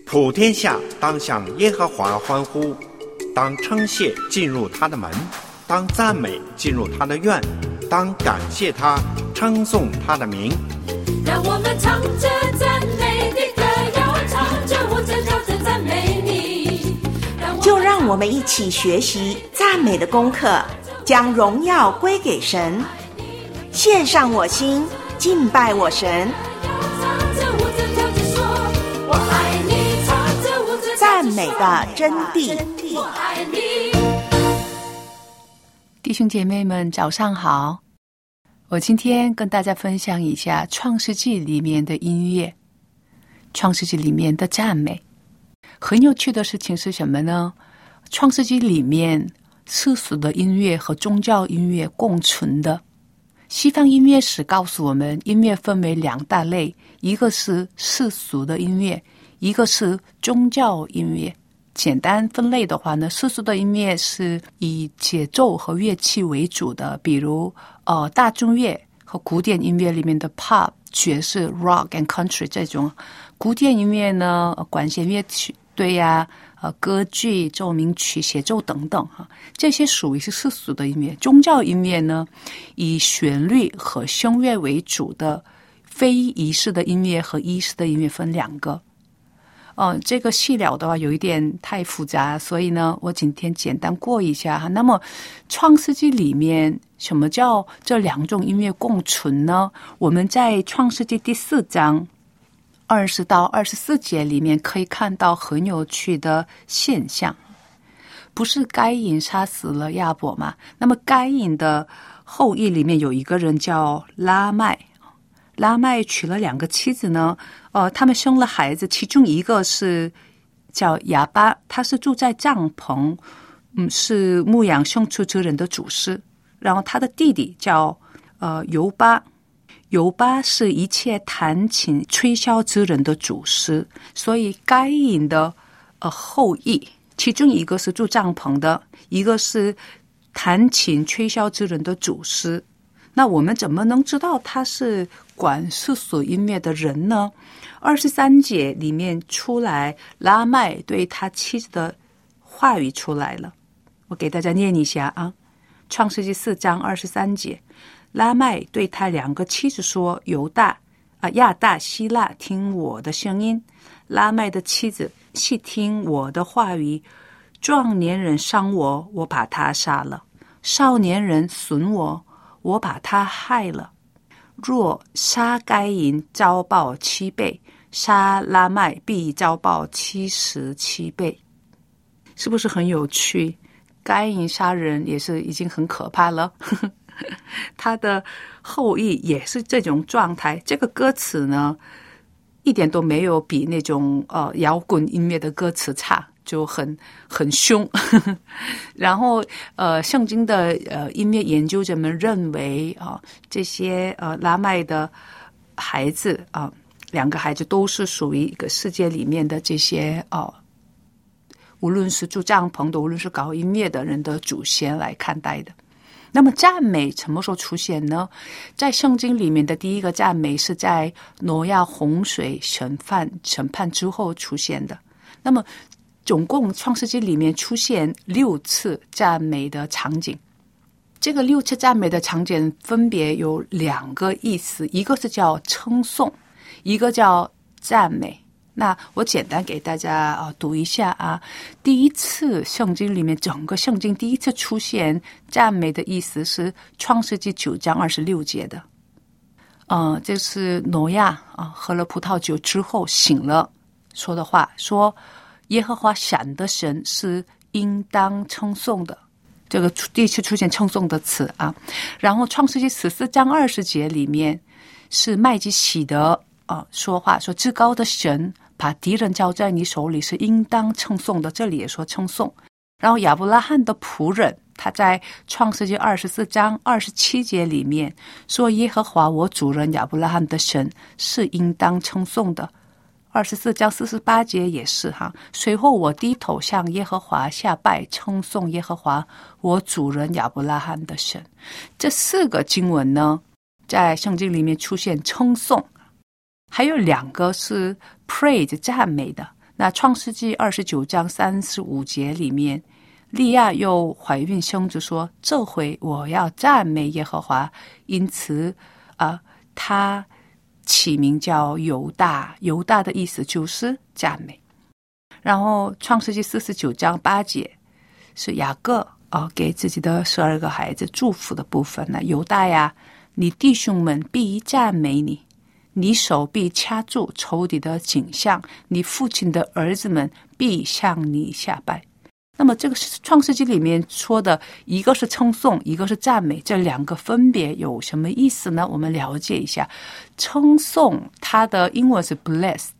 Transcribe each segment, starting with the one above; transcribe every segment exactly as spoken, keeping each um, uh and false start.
普天下当向耶和华欢呼，当称谢进入他的门，当赞美进入他的院，当感谢他，称颂他的名。 让我们唱着赞美的歌谣，唱着舞着跳着赞美你。 就让我们一起学习赞美的功课，将荣耀归给神，献上我心，敬拜我神。赞美的真谛。 弟兄姐妹们早上好，我今天跟大家分享一下创世纪里面的音乐，创世纪里面的赞美。很有趣的事情是什么呢？创世纪里面世俗的音乐和宗教音乐共存的。西方音乐史告诉我们，音乐分为两大类，一个是世俗的音乐，一个是宗教音乐。简单分类的话呢，世俗的音乐是以节奏和乐器为主的，比如呃大众乐和古典音乐里面的 pop、爵士、rock and country 这种。古典音乐呢，管弦乐曲对呀、啊，呃歌剧、奏鸣曲、协奏等等哈，这些属于是世俗的音乐。宗教音乐呢，以旋律和声乐为主的，非仪式的音乐和仪式的音乐分两个。哦，这个细聊的话有一点太复杂，所以呢，我今天简单过一下哈。那么，创世纪里面什么叫这两种音乐共存呢？我们在创世纪第四章二十到二十四节里面可以看到很有趣的现象。不是该隐杀死了亚伯吗？那么该隐的后裔里面有一个人叫拉麦。拉麦娶了两个妻子呢，呃，他们生了孩子，其中一个是叫亚巴，他是住在帐篷，嗯，是牧养牲畜之人的主事。然后他的弟弟叫呃犹巴，犹巴是一切弹琴吹箫之人的主事。所以该隐的呃后裔，其中一个是住帐篷的，一个是弹琴吹箫之人的主事。那我们怎么能知道他是管世俗音乐的人呢？二十三节里面出来，拉麦对他妻子的话语出来了，我给大家念一下啊。创世纪四章二十三节，拉麦对他两个妻子说：犹大啊，亚大、希腊，听我的声音。拉麦的妻子细听我的话语，壮年人伤我，我把他杀了；少年人损我，我把他害了。若杀该隐，遭报七倍；杀拉麦，必遭报七十七倍。是不是很有趣？该隐杀人也是已经很可怕了，他的后裔也是这种状态。这个歌词呢，一点都没有比那种呃摇滚音乐的歌词差，就很很凶。然后呃，圣经的呃音乐研究者们认为啊、呃，这些呃拉麦的孩子啊、呃，两个孩子都是属于一个世界里面的这些呃，无论是住帐篷的，无论是搞音乐的人的祖先来看待的。那么赞美什么时候出现呢？在圣经里面的第一个赞美是在挪亚洪水审判审判之后出现的。那么总共创世纪里面出现六次赞美的场景，这个六次赞美的场景分别有两个意思，一个是叫称颂，一个叫赞美。那我简单给大家啊读一下啊。第一次圣经里面，整个圣经第一次出现赞美的意思是创世纪九章二十六节的。呃，这是挪亚啊喝了葡萄酒之后醒了说的话，说耶和华闪的神是应当称颂的。这个第一次出现称颂的词啊。然后创世纪十四章二十节里面是麦基洗德啊说话，说至高的神把敌人交在你手里是应当称颂的，这里也说称颂。然后亚伯拉罕的仆人他在创世纪二十四章二十七节里面说，耶和华我主人亚伯拉罕的神是应当称颂的。二十四章四十八节也是哈。随后我低头向耶和华下拜，称颂耶和华我主人亚伯拉罕的神。这四个经文呢，在圣经里面出现称颂，还有两个是 praise 赞美的。 那创世纪二十九章三十五节里面，利亚又怀孕生子说，这回我要赞美耶和华，因此啊、呃，他起名叫犹大，犹大的意思就是赞美。然后创世纪四十九章八节是雅各啊、呃、给自己的十二个孩子祝福的部分呢。犹大呀，你弟兄们必赞美你，你手必掐住仇敌的颈项，你父亲的儿子们必向你下拜。那么这个创世纪里面说的，一个是称颂，一个是赞美，这两个分别有什么意思呢？我们了解一下。称颂它的英文是 blessed，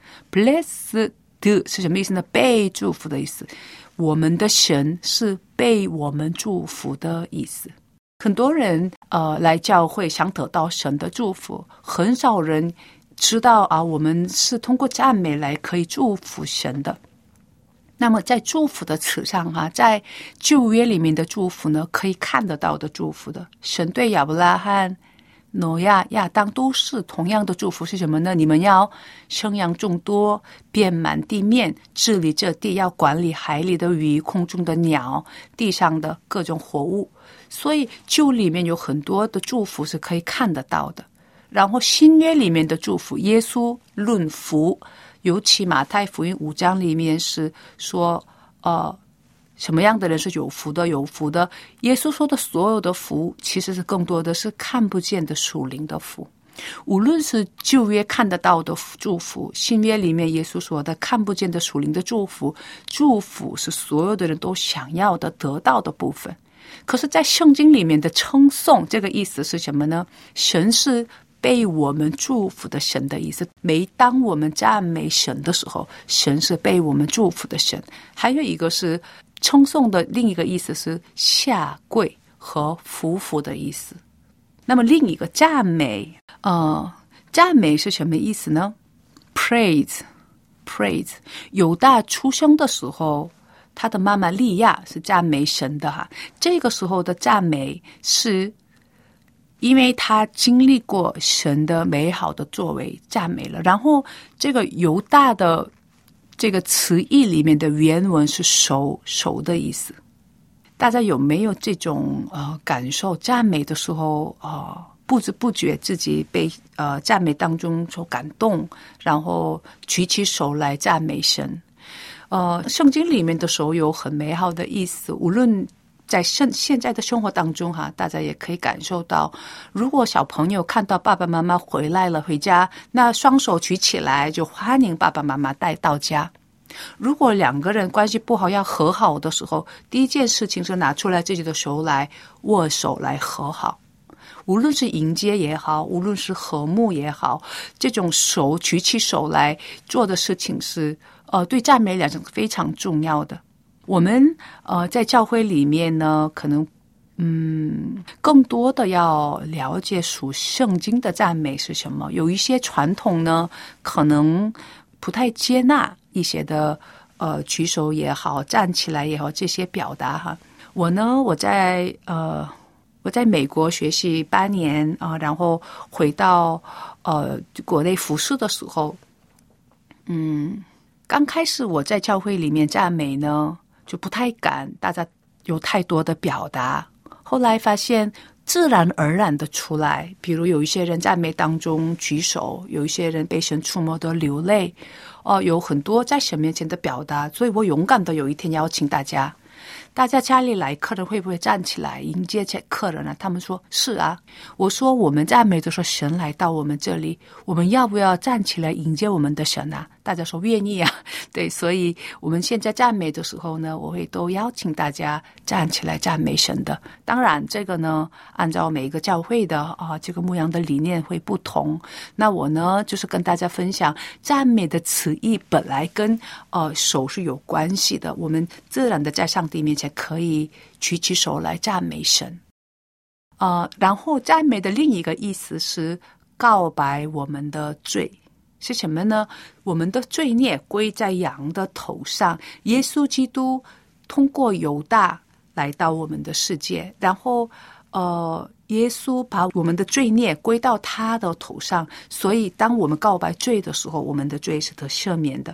blessed 是什么意思呢？被祝福的意思。我们的神是被我们祝福的意思。很多人呃来教会想得到神的祝福，很少人知道啊，我们是通过赞美来可以祝福神的。那么在祝福的词上啊，在旧约里面的祝福呢，可以看得到的祝福的，神对亚伯拉罕、挪亚、亚当都是同样的祝福是什么呢？你们要生养众多，遍满地面，治理这地，要管理海里的鱼、空中的鸟、地上的各种活物。所以旧里面有很多的祝福是可以看得到的。然后新约里面的祝福，耶稣论福，尤其马太福音五章里面是说呃，什么样的人是有福的有福的。耶稣说的所有的福，其实是更多的是看不见的属灵的福。无论是旧约看得到的祝福，新约里面耶稣说的看不见的属灵的祝福，祝福是所有的人都想要的得到的部分。可是在圣经里面的称颂，这个意思是什么呢？神是被我们祝福的神的意思。每当我们赞美神的时候，神是被我们祝福的神。还有一个是称颂的另一个意思是下跪和匍匐的意思。那么另一个赞美，呃，赞美是什么意思呢？ praise praise 犹大出生的时候，他的妈妈利亚是赞美神的哈。这个时候的赞美是因为他经历过神的美好的作为，赞美了。然后这个犹大的这个词义里面的原文是手手的意思。大家有没有这种呃感受？赞美的时候呃不知不觉自己被呃赞美当中所感动，然后举起手来赞美神。呃，圣经里面的手有很美好的意思，无论在现现在的生活当中哈，大家也可以感受到，如果小朋友看到爸爸妈妈回来了回家，那双手举起来就欢迎爸爸妈妈带到家。如果两个人关系不好要和好的时候，第一件事情是拿出来自己的手来握手来和好。无论是迎接也好，无论是和睦也好，这种手举起手来做的事情是呃对赞美来讲非常重要的。我们呃在教会里面呢，可能嗯更多的要了解属圣经的赞美是什么。有一些传统呢，可能不太接纳一些的呃举手也好，站起来也好，这些表达哈。我呢，我在呃我在美国学习八年啊、呃，然后回到呃国内服侍的时候，嗯，刚开始我在教会里面赞美呢，就不太敢，大家有太多的表达。后来发现自然而然的出来，比如有一些人赞美当中举手，有一些人被神触摸的流泪，哦、呃，有很多在神面前的表达。所以我勇敢的有一天邀请大家，大家家里来客人会不会站起来迎接客人啊？他们说是啊。我说我们赞美的时候神来到我们这里，我们要不要站起来迎接我们的神啊？大家说愿意啊。对，所以我们现在赞美的时候呢，我会都邀请大家站起来赞美神的。当然这个呢，按照每一个教会的啊这个牧养的理念会不同。那我呢就是跟大家分享，赞美的词义本来跟呃手是有关系的，我们自然的在上帝面前可以举起手来赞美神。呃，然后赞美的另一个意思是告白我们的罪。是什么呢？我们的罪孽归在羊的头上，耶稣基督通过犹大来到我们的世界，然后呃，耶稣把我们的罪孽归到他的头上，所以当我们告白罪的时候，我们的罪是得赦免的。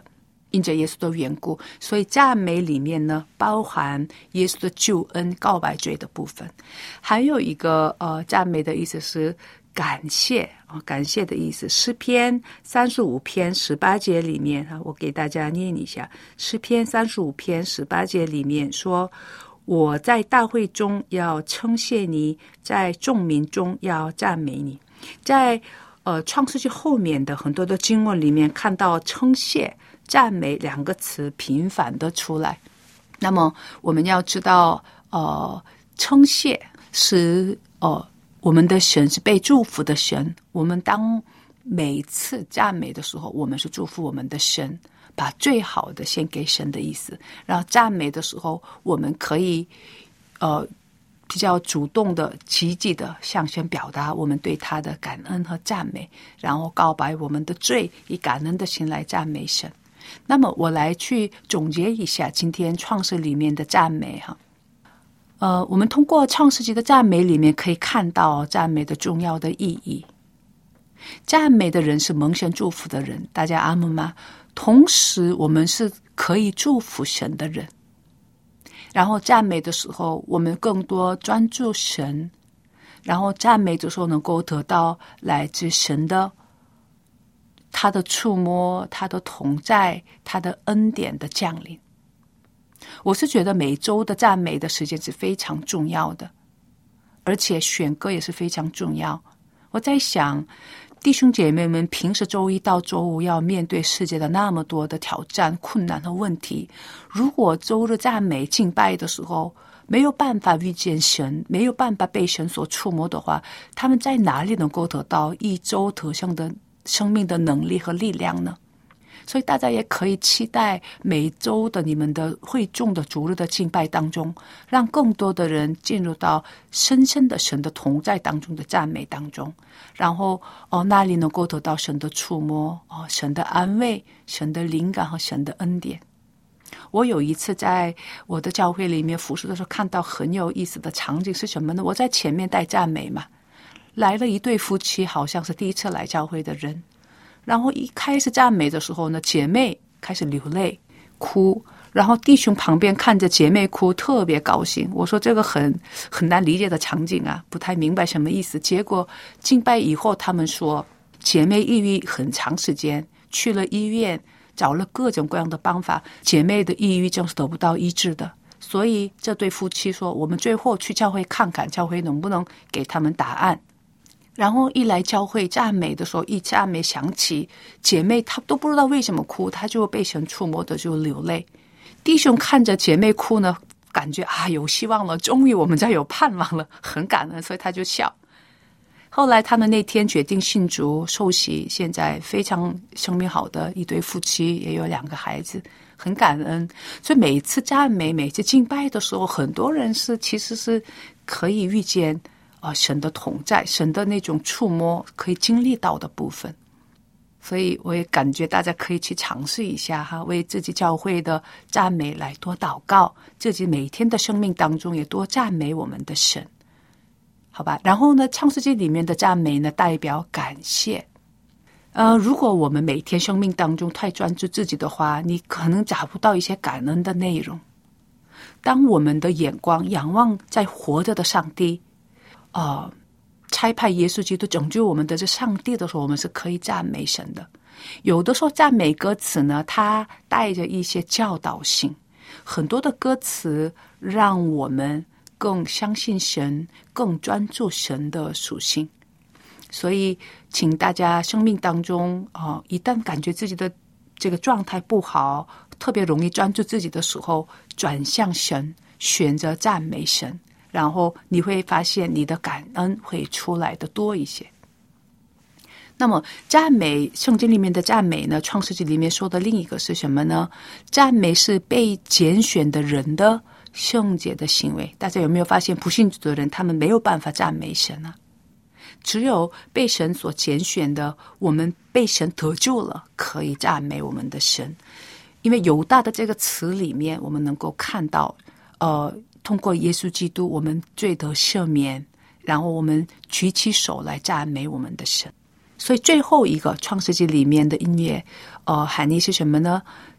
因着耶稣的缘故，所以赞美里面呢包含耶稣的救恩、告白罪的部分。还有一个呃赞美的意思是感谢啊，感谢的意思。诗篇三十五篇十八节里面啊，我给大家念一下。诗篇三十五篇十八节里面说：“我在大会中要称谢你，在众民中要赞美你。”在呃创世纪后面的很多的经文里面，看到称谢、赞美两个词频繁的出来。那么我们要知道，呃，称谢是呃。我们的神是被祝福的神，我们当每次赞美的时候，我们是祝福我们的神，把最好的献给神的意思。然后赞美的时候，我们可以呃比较主动的、积极的向神表达我们对他的感恩和赞美，然后告白我们的罪，以感恩的心来赞美神。那么我来去总结一下今天创世里面的赞美哈。呃，我们通过创世纪的赞美里面可以看到赞美的重要的意义。赞美的人是蒙神祝福的人，大家阿们吗？同时我们是可以祝福神的人。然后赞美的时候，我们更多专注神，然后赞美的时候能够得到来自神的他的触摸、他的同在、他的恩典的降临。我是觉得每周的赞美的时间是非常重要的，而且选歌也是非常重要。我在想，弟兄姐妹们平时周一到周五要面对世界的那么多的挑战、困难和问题，如果周日赞美敬拜的时候没有办法遇见神，没有办法被神所触摸的话，他们在哪里能够得到一周得胜的生命的能力和力量呢？所以大家也可以期待每周的你们的会众的主日的敬拜当中，让更多的人进入到深深的神的同在当中的赞美当中，然后哦那里能够得到神的触摸，哦神的安慰、神的灵感和神的恩典。我有一次在我的教会里面服侍的时候，看到很有意思的场景是什么呢？我在前面带赞美嘛，来了一对夫妻，好像是第一次来教会的人。然后一开始赞美的时候呢，姐妹开始流泪哭，然后弟兄旁边看着姐妹哭，特别高兴。我说这个很很难理解的场景啊，不太明白什么意思。结果敬拜以后，他们说姐妹抑郁很长时间，去了医院，找了各种各样的方法，姐妹的抑郁症是得不到医治的。所以这对夫妻说，我们最后去教会看看，教会能不能给他们答案。然后一来教会赞美的时候，一赞美响起，姐妹她都不知道为什么哭，她就被神触摸的就流泪。弟兄看着姐妹哭呢，感觉啊有希望了，终于我们家有盼望了，很感恩，所以他就笑。后来他们那天决定信主受洗，现在非常生命好的一对夫妻，也有两个孩子，很感恩。所以每次赞美、每次敬拜的时候，很多人是其实是可以遇见啊、呃、神的同在，神的那种触摸，可以经历到的部分。所以我也感觉大家可以去尝试一下哈，为自己教会的赞美来多祷告，自己每天的生命当中也多赞美我们的神，好吧？然后呢，创世纪里面的赞美呢，代表感谢。呃，如果我们每天生命当中太专注自己的话，你可能找不到一些感恩的内容。当我们的眼光仰望在活着的上帝，呃差派耶稣基督拯救我们的这上帝的时候，我们是可以赞美神的。有的时候赞美歌词呢，它带着一些教导性，很多的歌词让我们更相信神，更专注神的属性。所以请大家生命当中啊、呃，一旦感觉自己的这个状态不好，特别容易专注自己的时候，转向神，选择赞美神，然后你会发现你的感恩会出来的多一些。那么赞美，圣经里面的赞美呢，创世纪里面说的另一个是什么呢？赞美是被拣选的人的圣洁的行为。大家有没有发现，不信主的人他们没有办法赞美神啊？只有被神所拣选的，我们被神得救了，可以赞美我们的神。因为犹大的这个词里面，我们能够看到呃通过耶稣基督，我们罪得赦免，然后我们举起手来赞美我们的神。所以最后一个创世纪里面的音乐，呃，含义是什么呢？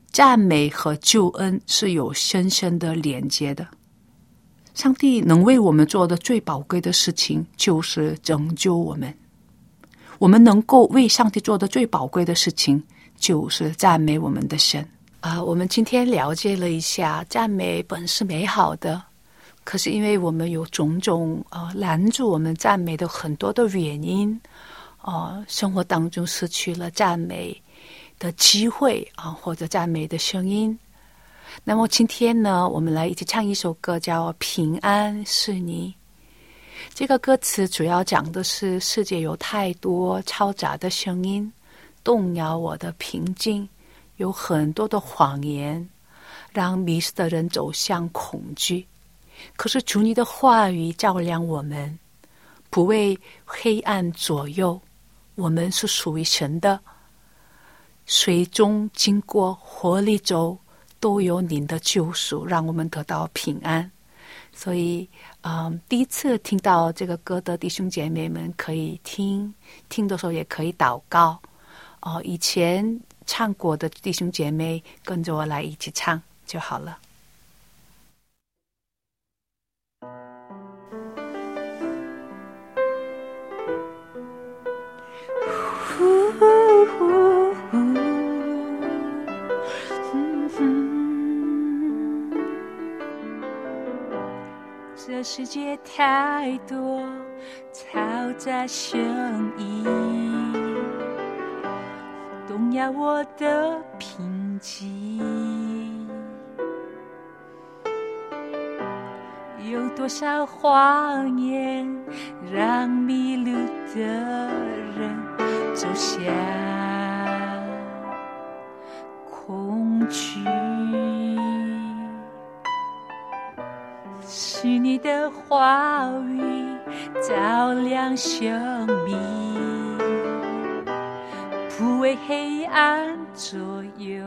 赞美和救恩是有深深的连接的。上帝能为我们做的最宝贵的事情就是拯救我们，我们能够为上帝做的最宝贵的事情就是赞美我们的神。啊，我们今天了解了一下，赞美本是美好的，可是因为我们有种种呃拦住我们赞美的很多的原因，呃，生活当中失去了赞美的机会啊、呃，或者赞美的声音。那么今天呢，我们来一起唱一首歌，叫《平安是你》。这个歌词主要讲的是世界有太多嘈杂的声音，动摇我的平静，有很多的谎言，让迷失的人走向恐惧。可是主你的话语照亮我们，不为黑暗左右，我们是属于神的。水中经过活力舟，都有您的救赎，让我们得到平安。所以嗯，第一次听到这个歌的弟兄姐妹们可以听听的时候也可以祷告哦。以前唱过的弟兄姐妹跟着我来一起唱就好了。 这世界太多嘈杂声音，动摇我的平静。有多少谎言让迷路的人走向恐惧？是你的话语照亮生命，不为黑暗左右。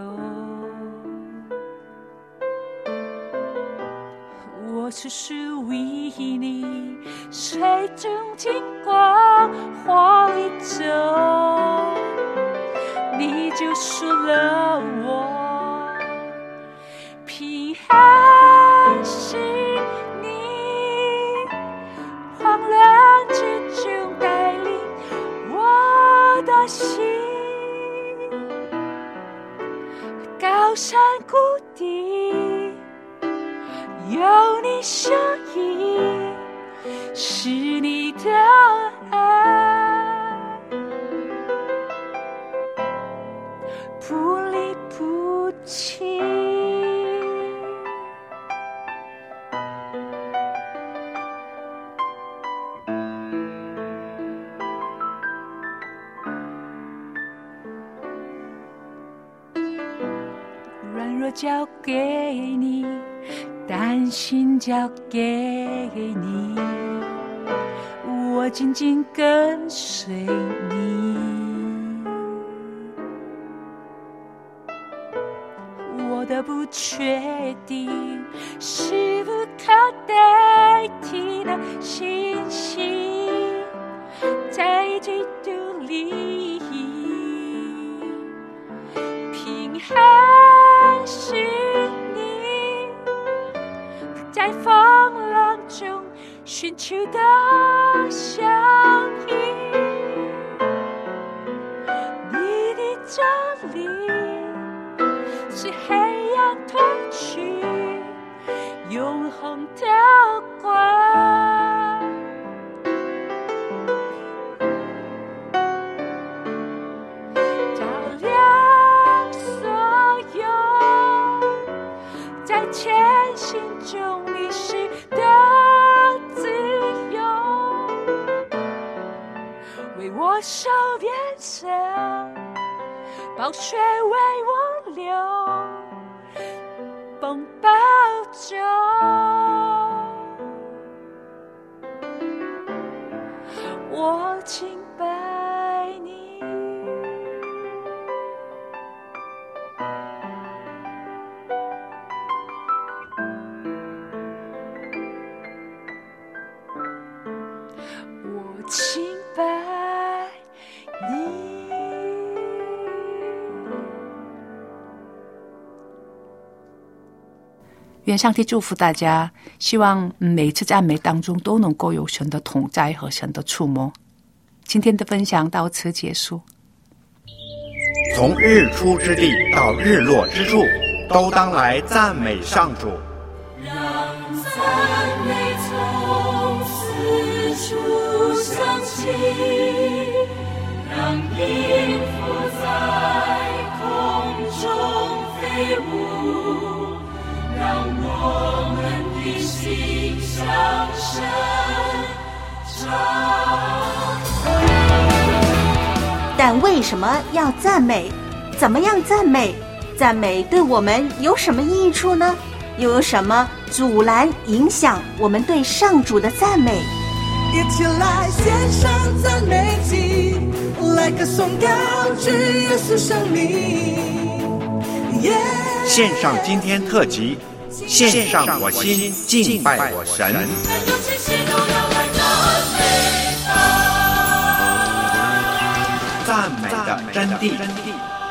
我是属于你，水中经过火里舟，你救赎了我，平安是你，慌乱之中带领我的心，高山谷底有你声音，是你的爱，不离不弃。软弱交给你，担心交给你，我紧紧跟随你。我的不确定是不可代替的信心，在基督里平安是你，在风浪中寻求的相依，你的真理是黑暗褪去永恒的光，照亮所有在前行中迷失的自由，为我受点伤，宝血为我流，风暴中我敬拜你。我敬拜你。 愿上帝祝福大家，希望每次赞美当中都能够有神的同在和神的触摸。今天的分享到此结束。 从日出之地到日落之处，都当来赞美上主。 让赞美从四处响起，让音符在空中飞舞，让我们的心向神唱。 但为什么要赞美？怎么样赞美？赞美对我们有什么益处呢？又有什么阻拦、影响我们对上主的赞美？ 一起来献上赞美祭，来歌颂高举耶稣生命。Yeah、 献上今天特辑，献上我心，敬拜我神。赞美的真谛。